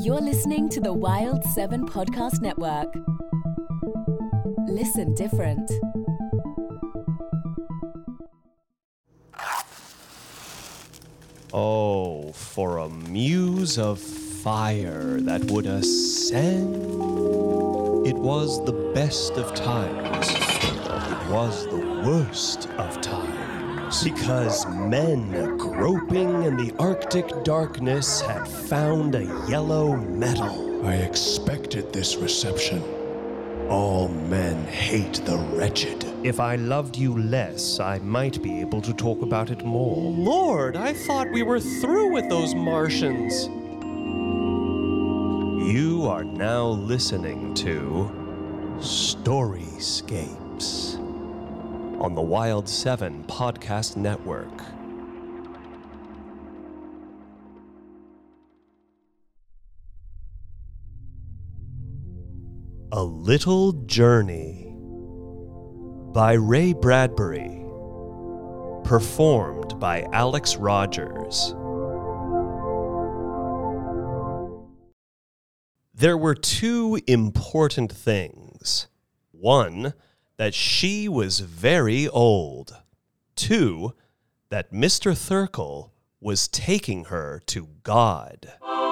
You're listening to the Wild 7 Podcast Network. Listen different. Oh, for a muse of fire that would ascend. It was the best of times. It was the worst of times. Because men groping in the Arctic darkness had found a yellow metal. I expected this reception. All men hate the wretched. If I loved you less, I might be able to talk about it more. Lord, I thought we were through with those Martians. You are now listening to Storyscapes on the Wild 7 Podcast Network. A Little Journey by Ray Bradbury, performed by Alex Rogers. There were two important things. One, that she was very old. Two, that Mr. Thurkell was taking her to God.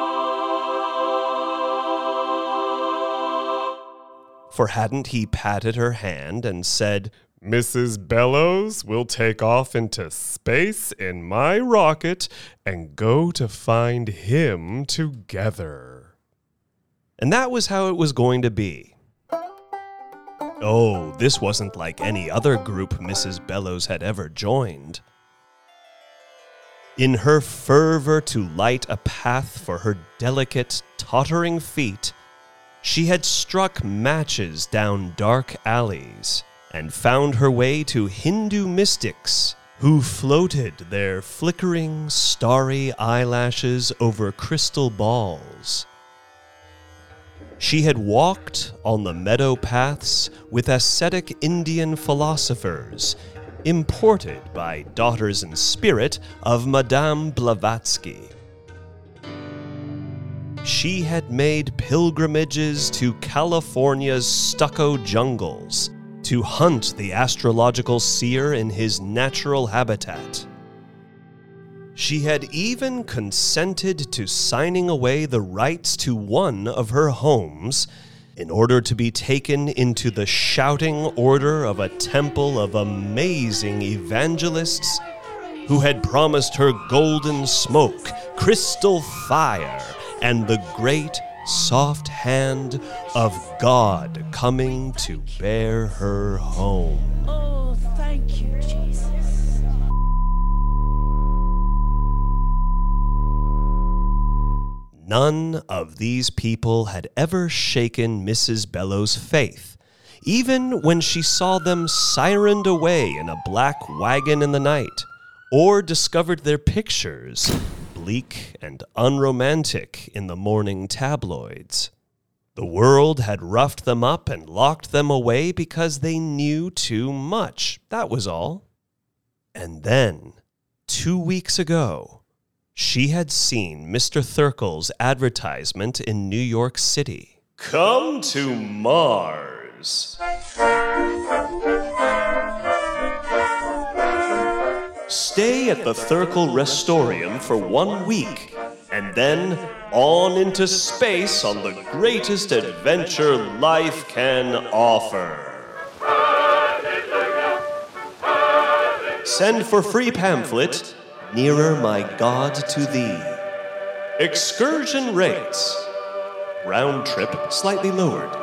For hadn't he patted her hand and said, "Mrs. Bellows will take off into space in my rocket and go to find him together." And that was how it was going to be. Oh, this wasn't like any other group Mrs. Bellows had ever joined. In her fervor to light a path for her delicate, tottering feet, she had struck matches down dark alleys and found her way to Hindu mystics who floated their flickering, starry eyelashes over crystal balls. She had walked on the meadow paths with ascetic Indian philosophers, imported by daughters in spirit of Madame Blavatsky. She had made pilgrimages to California's stucco jungles to hunt the astrological seer in his natural habitat. She had even consented to signing away the rights to one of her homes in order to be taken into the shouting order of a temple of amazing evangelists who had promised her golden smoke, crystal fire, and the great soft hand of God coming to bear her home. Oh, thank you, Jesus. None of these people had ever shaken Mrs. Bellows' faith, even when she saw them sirened away in a black wagon in the night, or discovered their pictures, bleak and unromantic, in the morning tabloids. The world had roughed them up and locked them away because they knew too much, that was all. And then, 2 weeks ago, she had seen Mr. Thurkell's advertisement in New York City. Come to Mars. Stay at the Thurkell Restorium for 1 week, and then on into space on the greatest adventure life can offer. Send for free pamphlet, Nearer My God to Thee. Excursion rates. Round trip slightly lowered.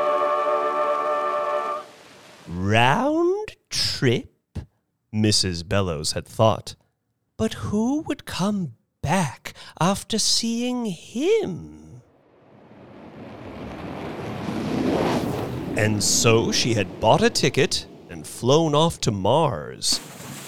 Round trip? Mrs. Bellows had thought. But who would come back after seeing him? And so she had bought a ticket and flown off to Mars.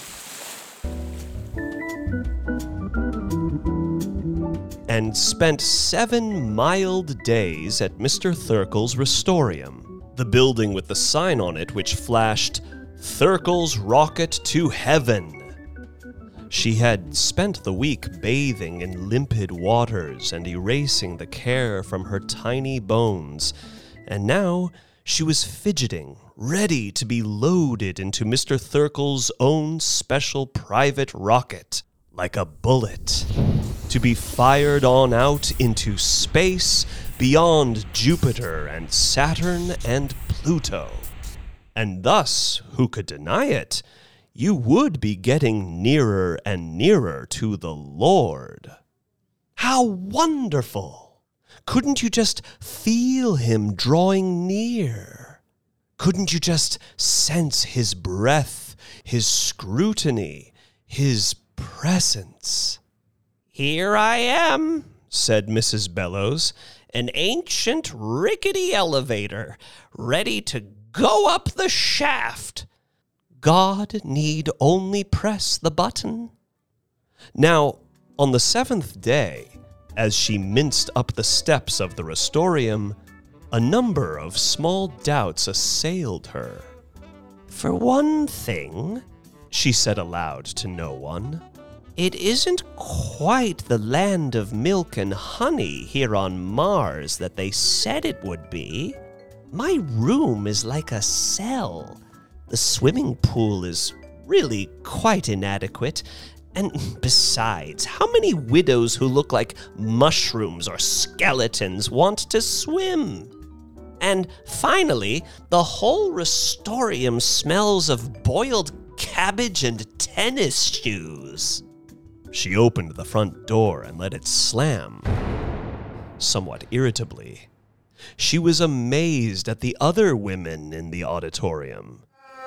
And spent 7 mild days at Mr. Thurkell's Restorium, the building with the sign on it which flashed, "Thurkell's Rocket to Heaven." She had spent the week bathing in limpid waters and erasing the care from her tiny bones, and now she was fidgeting, ready to be loaded into Mr. Thurkel's own special private rocket, like a bullet, to be fired on out into space beyond Jupiter and Saturn and Pluto. And thus, who could deny it, you would be getting nearer and nearer to the Lord. How wonderful! Couldn't you just feel him drawing near? Couldn't you just sense his breath, his scrutiny, his presence? "Here I am," said Mrs. Bellows, "an ancient rickety elevator, ready to go up the shaft. God need only press the button." Now, on the 7th day, as she minced up the steps of the Restorium, a number of small doubts assailed her. "For one thing," she said aloud to no one, "it isn't quite the land of milk and honey here on Mars that they said it would be. My room is like a cell. The swimming pool is really quite inadequate. And besides, how many widows who look like mushrooms or skeletons want to swim? And finally, the whole Restorium smells of boiled cabbage and tennis shoes." She opened the front door and let it slam, somewhat irritably. She was amazed at the other women in the auditorium.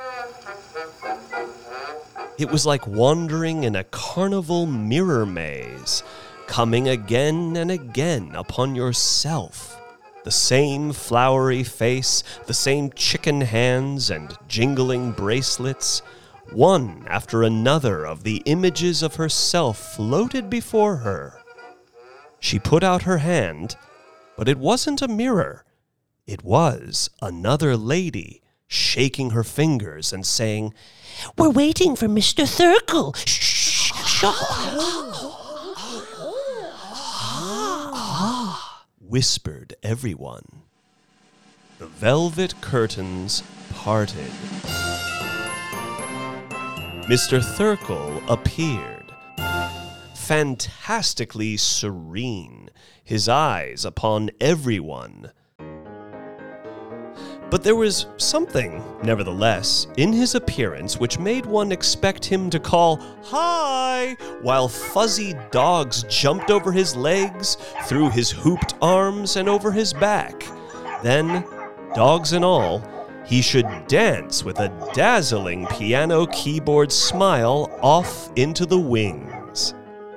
It was like wandering in a carnival mirror maze, coming again and again upon yourself. The same flowery face, the same chicken hands and jingling bracelets, one after another of the images of herself floated before her. She put out her hand, but it wasn't a mirror. It was another lady, shaking her fingers and saying, "We're waiting for Mr. Thurkel. Shh, whispered everyone. The velvet curtains parted. Mr. Thurkel appeared, fantastically serene, his eyes upon everyone. But there was something, nevertheless, in his appearance which made one expect him to call, "Hi!" while fuzzy dogs jumped over his legs, through his hooped arms, and over his back. Then, dogs and all, he should dance with a dazzling piano keyboard smile off into the wings.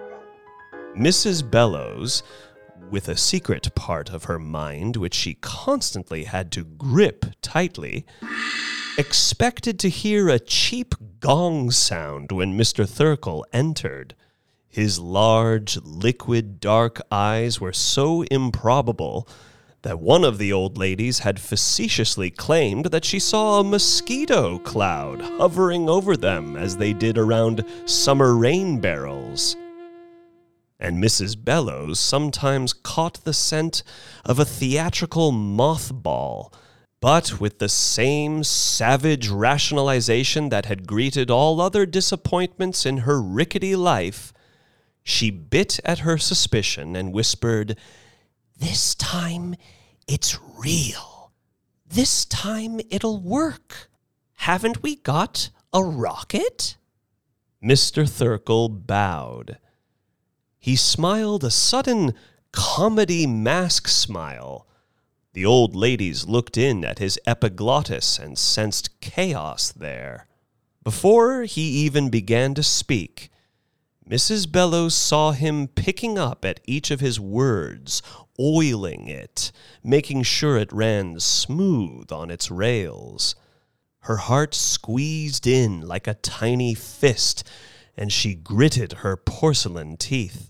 Mrs. Bellows, with a secret part of her mind which she constantly had to grip tightly, expected to hear a cheap gong sound when Mr. Thurkel entered. His large, liquid, dark eyes were so improbable that one of the old ladies had facetiously claimed that she saw a mosquito cloud hovering over them as they did around summer rain barrels. And Mrs. Bellows sometimes caught the scent of a theatrical mothball, but with the same savage rationalization that had greeted all other disappointments in her rickety life, she bit at her suspicion and whispered, "This time it's real. This time it'll work. Haven't we got a rocket?" Mr. Thurkel bowed. He smiled a sudden comedy mask smile. The old ladies looked in at his epiglottis and sensed chaos there. Before he even began to speak, Mrs. Bellows saw him picking up at each of his words, oiling it, making sure it ran smooth on its rails. Her heart squeezed in like a tiny fist, and she gritted her porcelain teeth.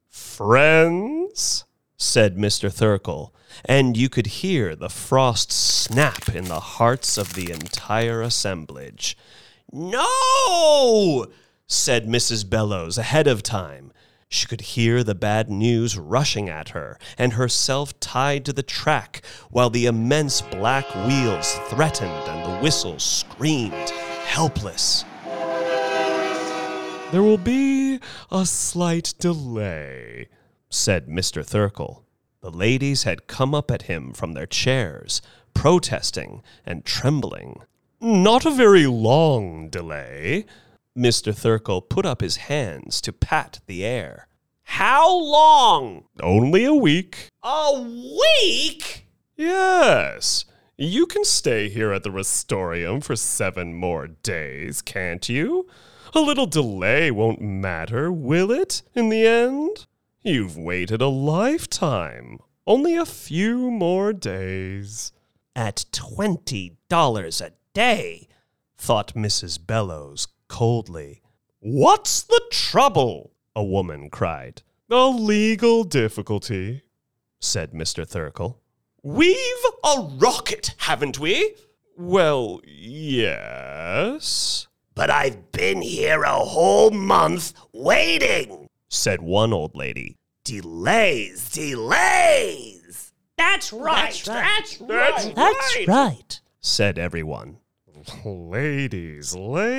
"Friends," said Mr. Thurkel, and you could hear the frost snap in the hearts of the entire assemblage. "No!" said Mrs. Bellows ahead of time. She could hear the bad news rushing at her, and herself tied to the track, while the immense black wheels threatened and the whistles screamed, helpless. "There will be a slight delay," said Mr. Thurkell. The ladies had come up at him from their chairs, protesting and trembling. "Not a very long delay." Mr. Thurkell put up his hands to pat the air. How long? "Only a week." A week? "Yes. You can stay here at the Restorium for 7 more days, can't you? A little delay won't matter, will it, in the end? You've waited a lifetime. Only a few more days." "At $20 a day," thought Mrs. Bellows coldly. "What's the trouble?" a woman cried. "A legal difficulty," said Mr. Thurkell. We've a rocket, haven't we? "Well, yes." But I've been here a whole month waiting, said one old lady. Delays. That's right. That's right, said everyone. Ladies,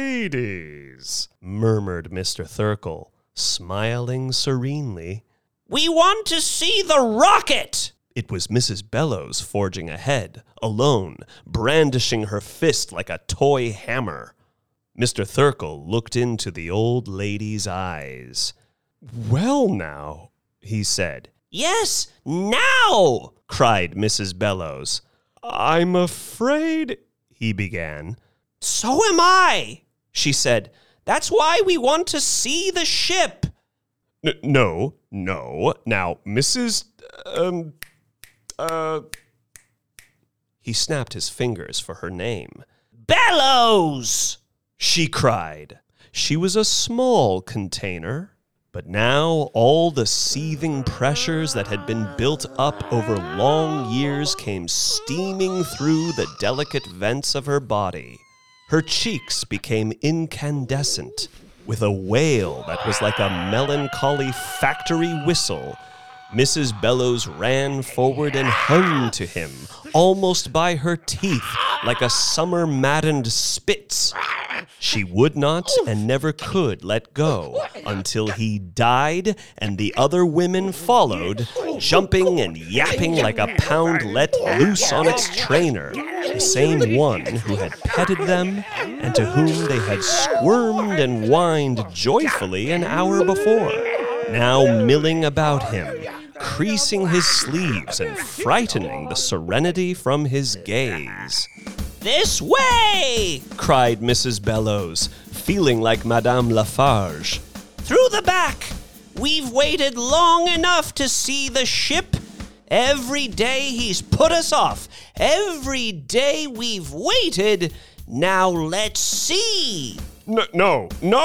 murmured Mr. Thurkell, smiling serenely. We want to see the rocket! It was Mrs. Bellows forging ahead, alone, brandishing her fist like a toy hammer. Mr. Thurkell looked into the old lady's eyes. "Well now," he said. Yes, now! cried Mrs. Bellows. "I'm afraid," he began. So am I, she said. That's why we want to see the ship. No. Now, Mrs. He snapped his fingers for her name. Bellows! She cried. She was a small container, but now all the seething pressures that had been built up over long years came steaming through the delicate vents of her body. Her cheeks became incandescent, with a wail that was like a melancholy factory whistle. Mrs. Bellows ran forward and hung to him, almost by her teeth, like a summer-maddened Spitz. She would not and never could let go until he died and the other women followed, jumping and yapping like a pound let loose on its trainer, the same one who had petted them and to whom they had squirmed and whined joyfully an hour before, now milling about him, creasing his sleeves and frightening the serenity from his gaze. This way! cried Mrs. Bellows, feeling like Madame Lafarge. Through the back! We've waited long enough to see the ship. Every day he's put us off. Every day we've waited. Now let's see. No,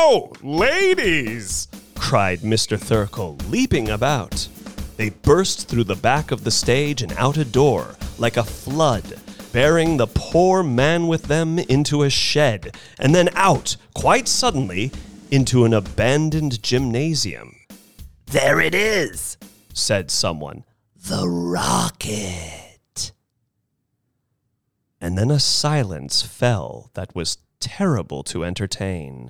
ladies! cried Mr. Thurkell, leaping about. They burst through the back of the stage and out a door, like a flood, bearing the poor man with them into a shed, and then out, quite suddenly, into an abandoned gymnasium. There it is, said someone. The rocket. And then a silence fell that was terrible to entertain.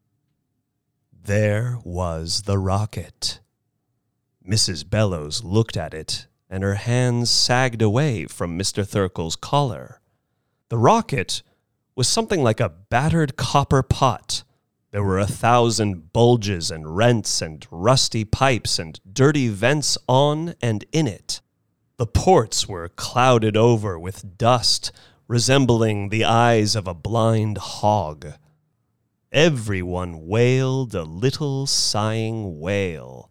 There was the rocket. Mrs. Bellows looked at it, and her hands sagged away from Mr. Thurkell's collar. The rocket was something like a battered copper pot. There were 1,000 bulges and rents and rusty pipes and dirty vents on and in it. The ports were clouded over with dust, resembling the eyes of a blind hog. Everyone wailed a little sighing wail.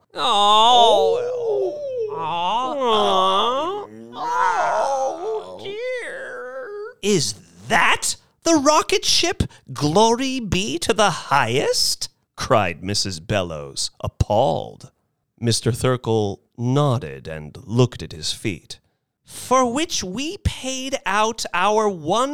Oh, dear. Is that the rocket ship? Glory be to the highest? Cried Mrs. Bellows, appalled. Mr. Thurkell nodded and looked at his feet. for which we paid out our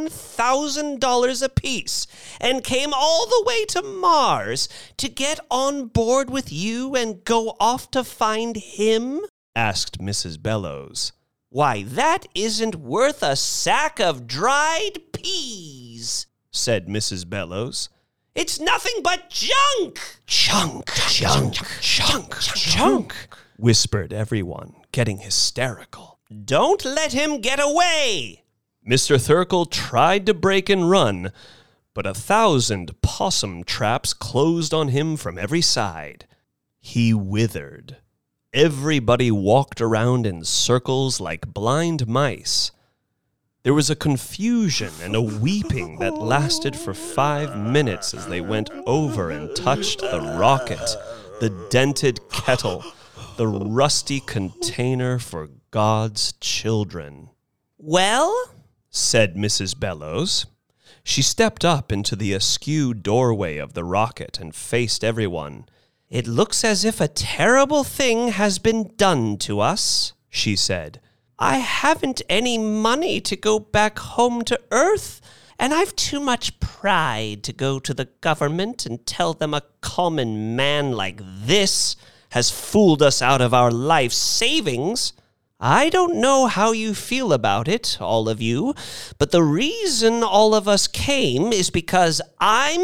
$1,000 apiece and came all the way to Mars to get on board with you and go off to find him?" asked Mrs. Bellows. "Why, that isn't worth a sack of dried peas," said Mrs. Bellows. "It's nothing but junk." "Junk, junk, junk, junk," whispered everyone, getting hysterical. "Don't let him get away." Mr. Thurkell tried to break and run, but 1,000 possum traps closed on him from every side. He withered. Everybody walked around in circles like blind mice. There was a confusion and a weeping that lasted for 5 minutes as they went over and touched the rocket, the dented kettle, the rusty container for God's children. "Well?" said Mrs. Bellows. She stepped up into the askew doorway of the rocket and faced everyone. "It looks as if a terrible thing has been done to us," she said. "I haven't any money to go back home to Earth, and I've too much pride to go to the government and tell them a common man like this has fooled us out of our life savings. I don't know how you feel about it, all of you, but the reason all of us came is because I'm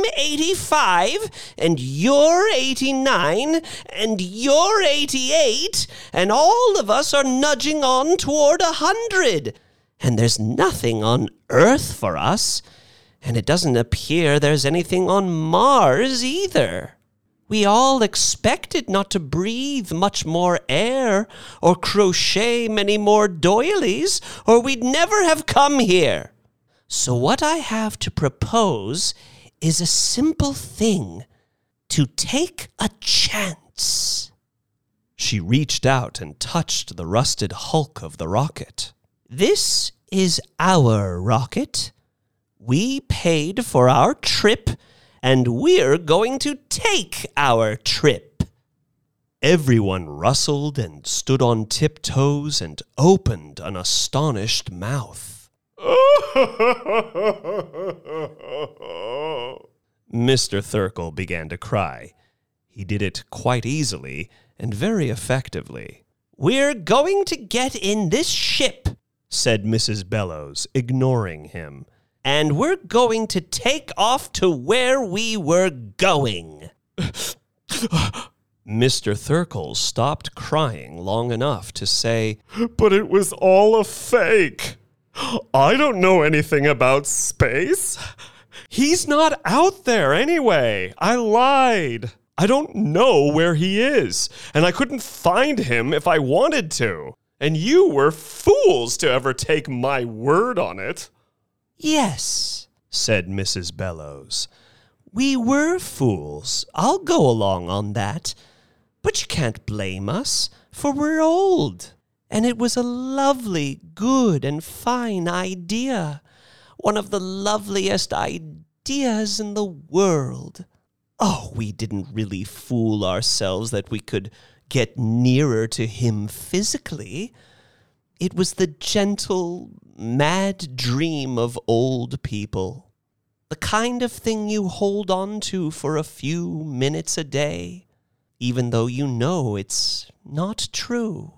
85, and you're 89, and you're 88, and all of us are nudging on toward 100. And there's nothing on Earth for us, and it doesn't appear there's anything on Mars either. We all expected not to breathe much more air or crochet many more doilies, or we'd never have come here. So what I have to propose is a simple thing: to take a chance." She reached out and touched the rusted hulk of the rocket. "This is our rocket. We paid for our trip, and we're going to take our trip." Everyone rustled and stood on tiptoes and opened an astonished mouth. Mr. Thurkell began to cry. He did it quite easily and very effectively. "We're going to get in this ship," said Mrs. Bellows, ignoring him. "and we're going to take off to where we were going." Mr. Thurkell stopped crying long enough to say, "But it was all a fake. I don't know anything about space. He's not out there anyway. I lied. I don't know where he is, and I couldn't find him if I wanted to. And you were fools to ever take my word on it." "Yes," said Mrs. Bellows. "we were fools. I'll go along on that. But you can't blame us, for we're old. And it was a lovely, good, and fine idea. One of the loveliest ideas in the world. Oh, we didn't really fool ourselves that we could get nearer to him physically. It was the gentle, mad dream of old people. The kind of thing you hold on to for a few minutes a day, even though you know it's not true.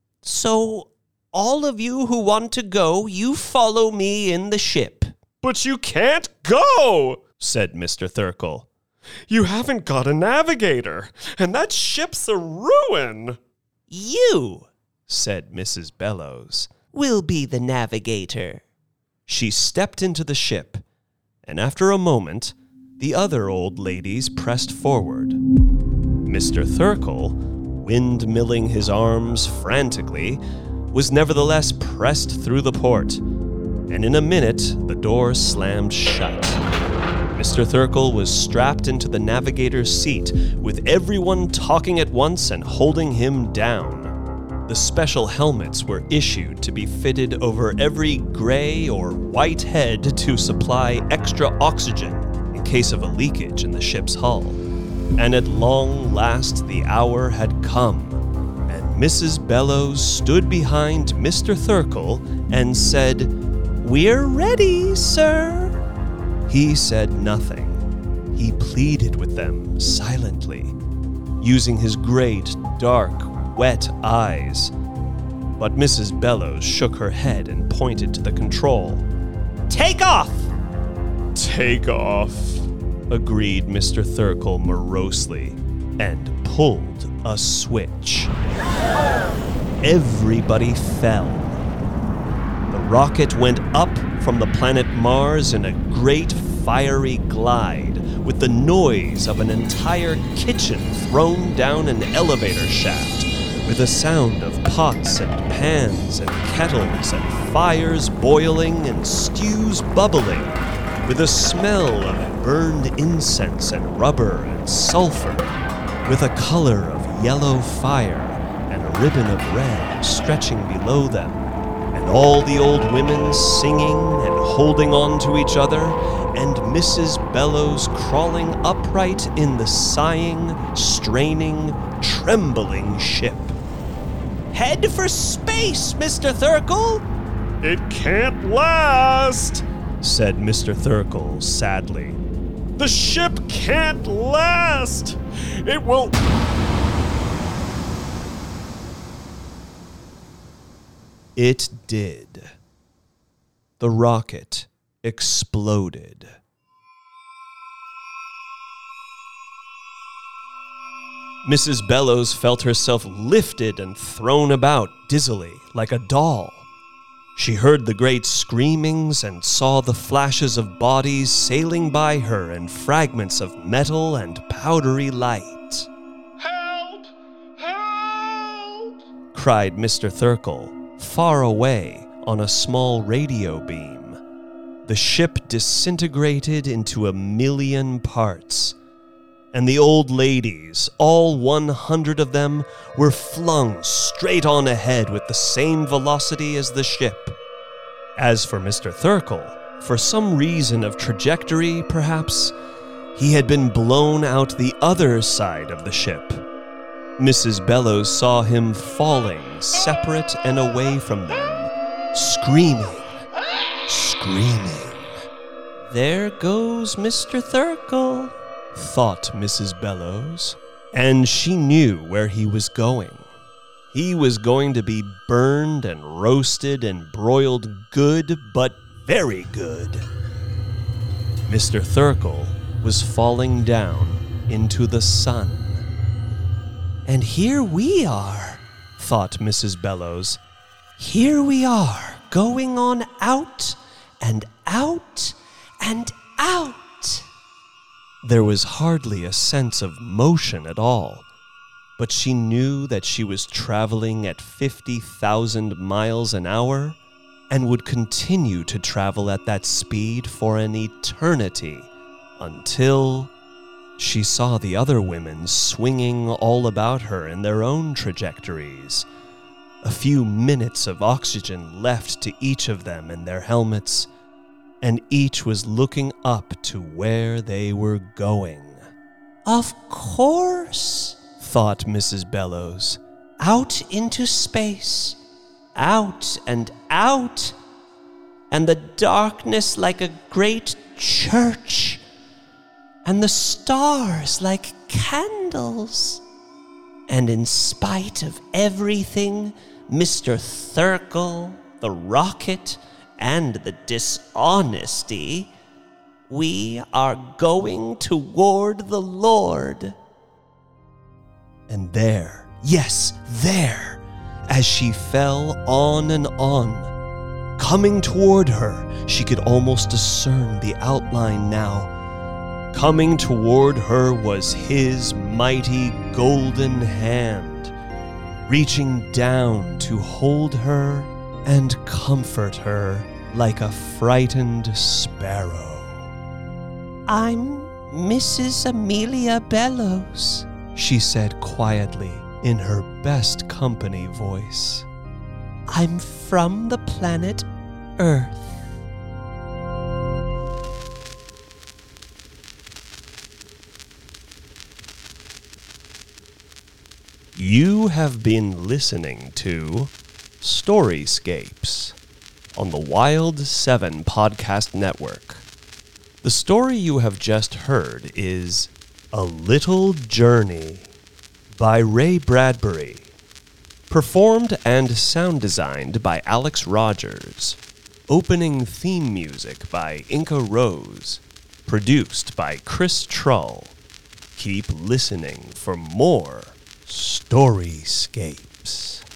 So, all of you who want to go, you follow me in the ship." "But you can't go," said Mr. Thurkell. "You haven't got a navigator, and that ship's a ruin." "You," said Mrs. Bellows, "will be the navigator." She stepped into the ship, and after a moment, the other old ladies pressed forward. Mr. Thurkell, windmilling his arms frantically, was nevertheless pressed through the port, and in a minute the door slammed shut. Mr. Thurkell was strapped into the navigator's seat, with everyone talking at once and holding him down. The special helmets were issued to be fitted over every gray or white head to supply extra oxygen in case of a leakage in the ship's hull. And at long last the hour had come, and Mrs. Bellows stood behind Mr. Thurkle and said, "We're ready, sir." He said nothing. He pleaded with them silently, using his great, dark, wet eyes. But Mrs. Bellows shook her head and pointed to the control. "Take off!" Take off, agreed Mr. Thurkle morosely, and pulled a switch. Everybody fell. The rocket went up from the planet Mars in a great fiery glide, with the noise of an entire kitchen thrown down an elevator shaft, with a sound of pots and pans and kettles and fires boiling and stews bubbling, with a smell of burned incense and rubber and sulfur, with a color of yellow fire and a ribbon of red stretching below them, and all the old women singing and holding on to each other, and Mrs. Bellows crawling upright in the sighing, straining, trembling ship. "Head for space, Mr. Thurkle!" it can't last, said Mr. Thurkle sadly. the ship can't last, it will... It did. The rocket exploded. Mrs. Bellows felt herself lifted and thrown about dizzily like a doll. She heard the great screamings and saw the flashes of bodies sailing by her and fragments of metal and powdery light. Help! Help! Cried Mr. Thurkle, far away on a small radio beam. The ship disintegrated into 1,000,000 parts, and the old ladies, all 100 of them, were flung straight on ahead with the same velocity as the ship. As for Mr. Thurkle, for some reason of trajectory, perhaps, he had been blown out the other side of the ship. Mrs. Bellows saw him falling separate and away from them, screaming. "There goes Mr. Thurkle," thought Mrs. Bellows, and she knew where he was going. He was going to be burned and roasted and broiled good, but very good. Mr. Thurkle was falling down into the sun. "And here we are," thought Mrs. Bellows. "Here we are, going on out and out and out." There was hardly a sense of motion at all, but she knew that she was traveling at 50,000 miles an hour and would continue to travel at that speed for an eternity until she saw the other women swinging all about her in their own trajectories. A few minutes of oxygen left to each of them in their helmets, and each was looking up to where they were going. "Of course," thought Mrs. Bellows. "Out into space, out and out, and the darkness like a great church, and the stars like candles. And in spite of everything, Mr. Thurkle, the rocket, and the dishonesty, we are going toward the Lord." And there, yes, there, as she fell on and on, coming toward her, she could almost discern the outline now. Coming toward her was his mighty golden hand, reaching down to hold her and comfort her like a frightened sparrow. "I'm Mrs. Amelia Bellows," she said quietly in her best company voice. "I'm from the planet Earth." You have been listening to Storyscapes on the Wild 7 Podcast Network. The story you have just heard is A Little Journey by Ray Bradbury. Performed and sound designed by Alex Rogers. Opening theme music by Inca Rose. Produced by Chris Trull. Keep listening for more Storyscapes.